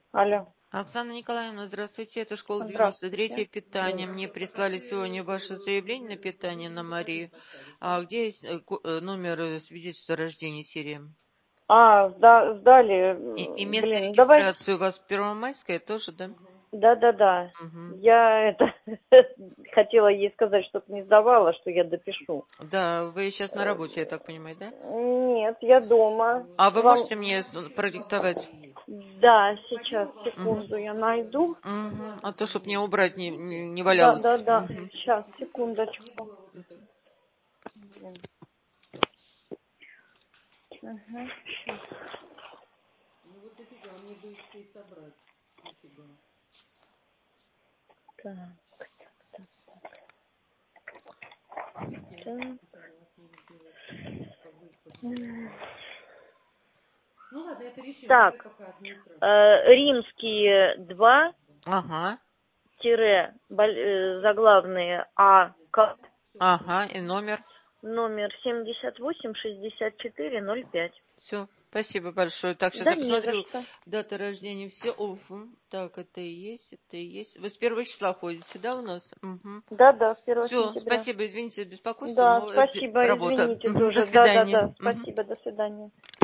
Алло, Оксана Николаевна, здравствуйте. Это школа 93 здравствуйте. питание. Мне прислали сегодня ваше заявление на питание на Марию. А где есть номер свидетельства о рождении серии? Сдали. И место Блин, давай. регистрации у вас Первомайское тоже, да? Да. Угу. Я хотела ей сказать, чтобы не сдавала, что я допишу. Да, вы сейчас на работе, я так понимаю, да? Нет, я дома. А вы Вам... можете мне продиктовать? Да, сейчас, Угу. секунду, я найду. Угу. А то, чтобы мне убрать не Да. валялось. Угу. Сейчас, секундочку. Блин. Ага, щас. Так, так. Так, римские 2 Ага. заглавные АК Ага. И номер? номер 786405. Все, спасибо большое. Так, сейчас Да я не за посмотрю. что. Дата рождения, все. Так, это и есть, это и есть. Вы с 1 числа ходите, да, у нас? Угу. Да, с 1 Все, сентября. спасибо, извините за беспокойство, Да, но это спасибо, работа. извините Мгм, до тоже. свидания. Спасибо, до свидания.